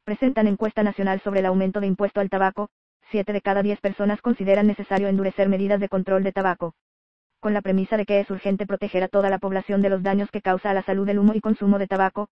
Presentan encuesta nacional sobre el aumento de impuesto al tabaco. 7 de cada 10 personas consideran necesario endurecer medidas de control de tabaco. Con la premisa de que es urgente proteger a toda la población de los daños que causa a la salud el humo y consumo de tabaco,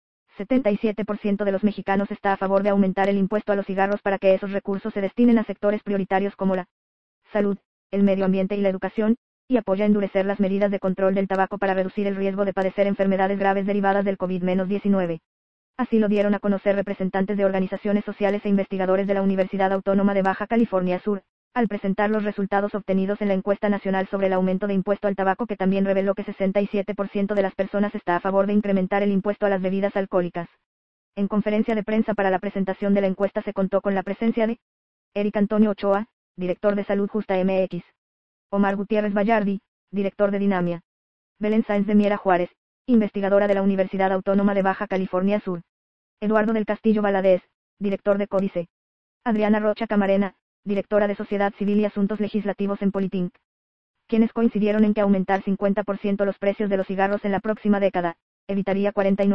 77% de los mexicanos está a favor de aumentar el impuesto a los cigarros para que esos recursos se destinen a sectores prioritarios como la salud, el medio ambiente y la educación, y apoya endurecer las medidas de control del tabaco para reducir el riesgo de padecer enfermedades graves derivadas del COVID-19. Así lo dieron a conocer representantes de organizaciones sociales e investigadores de la Universidad Autónoma de Baja California Sur, al presentar los resultados obtenidos en la encuesta nacional sobre el aumento de impuesto al tabaco, que también reveló que 67% de las personas está a favor de incrementar el impuesto a las bebidas alcohólicas. En conferencia de prensa para la presentación de la encuesta se contó con la presencia de Eric Antonio Ochoa, director de Salud Justa MX, Omar Gutiérrez Vallardi, director de Dinamia, Belén Sáenz de Miera Juárez, investigadora de la Universidad Autónoma de Baja California Sur, Eduardo del Castillo Valadez, director de Códice, Adriana Rocha Camarena, directora de Sociedad Civil y Asuntos Legislativos en Politinc, quienes coincidieron en que aumentar 50% los precios de los cigarros en la próxima década evitaría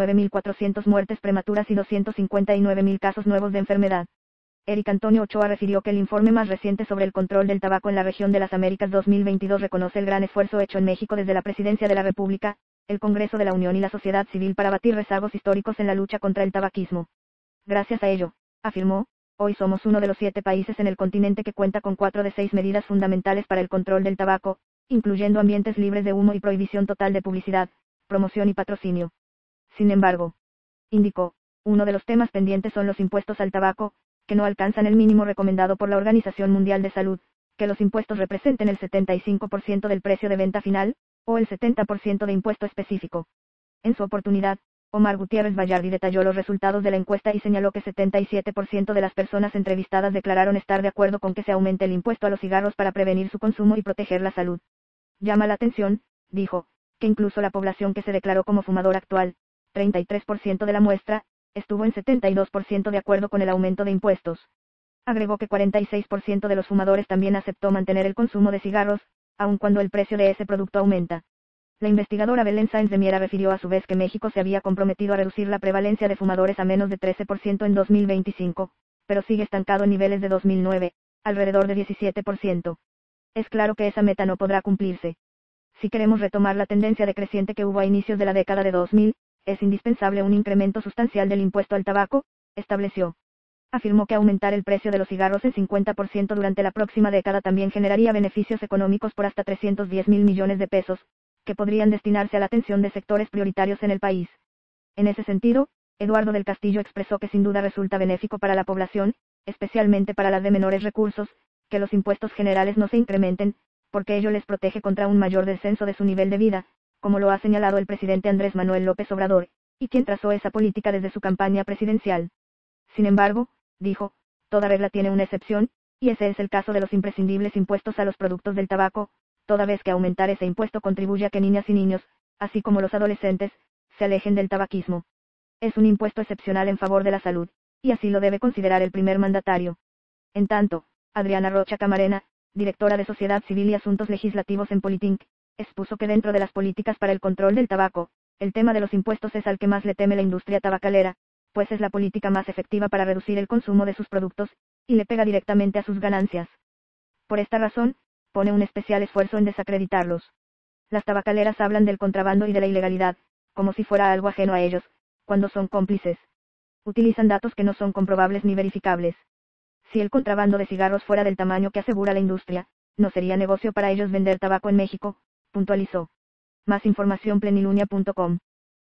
49.400 muertes prematuras y 259.000 casos nuevos de enfermedad. Eric Antonio Ochoa refirió que el informe más reciente sobre el control del tabaco en la región de las Américas 2022 reconoce el gran esfuerzo hecho en México desde la Presidencia de la República, el Congreso de la Unión y la sociedad civil para batir rezagos históricos en la lucha contra el tabaquismo. Gracias a ello, afirmó, hoy somos uno de los 7 países en el continente que cuenta con 4 de 6 medidas fundamentales para el control del tabaco, incluyendo ambientes libres de humo y prohibición total de publicidad, promoción y patrocinio. Sin embargo, indicó, uno de los temas pendientes son los impuestos al tabaco, que no alcanzan el mínimo recomendado por la Organización Mundial de Salud, que los impuestos representen el 75% del precio de venta final, o el 70% de impuesto específico. En su oportunidad, Omar Gutiérrez Vallardi detalló los resultados de la encuesta y señaló que 77% de las personas entrevistadas declararon estar de acuerdo con que se aumente el impuesto a los cigarros para prevenir su consumo y proteger la salud. Llama la atención, dijo, que incluso la población que se declaró como fumador actual, 33% de la muestra, estuvo en 72% de acuerdo con el aumento de impuestos. Agregó que 46% de los fumadores también aceptó mantener el consumo de cigarros, aun cuando el precio de ese producto aumenta. La investigadora Belén Sáenz de Miera refirió a su vez que México se había comprometido a reducir la prevalencia de fumadores a menos de 13% en 2025, pero sigue estancado en niveles de 2009, alrededor de 17%. Es claro que esa meta no podrá cumplirse. Si queremos retomar la tendencia decreciente que hubo a inicios de la década de 2000, es indispensable un incremento sustancial del impuesto al tabaco, estableció. Afirmó que aumentar el precio de los cigarros en 50% durante la próxima década también generaría beneficios económicos por hasta 310.000 millones de pesos, que podrían destinarse a la atención de sectores prioritarios en el país. En ese sentido, Eduardo del Castillo expresó que sin duda resulta benéfico para la población, especialmente para las de menores recursos, que los impuestos generales no se incrementen, porque ello les protege contra un mayor descenso de su nivel de vida, como lo ha señalado el presidente Andrés Manuel López Obrador, y quien trazó esa política desde su campaña presidencial. Sin embargo, dijo, toda regla tiene una excepción, y ese es el caso de los imprescindibles impuestos a los productos del tabaco, toda vez que aumentar ese impuesto contribuye a que niñas y niños, así como los adolescentes, se alejen del tabaquismo. Es un impuesto excepcional en favor de la salud, y así lo debe considerar el primer mandatario. En tanto, Adriana Rocha Camarena, directora de Sociedad Civil y Asuntos Legislativos en Politinc, expuso que dentro de las políticas para el control del tabaco, el tema de los impuestos es al que más le teme la industria tabacalera, pues es la política más efectiva para reducir el consumo de sus productos, y le pega directamente a sus ganancias. Por esta razón, pone un especial esfuerzo en desacreditarlos. Las tabacaleras hablan del contrabando y de la ilegalidad, como si fuera algo ajeno a ellos, cuando son cómplices. Utilizan datos que no son comprobables ni verificables. Si el contrabando de cigarros fuera del tamaño que asegura la industria, no sería negocio para ellos vender tabaco en México, puntualizó. Más información plenilunia.com.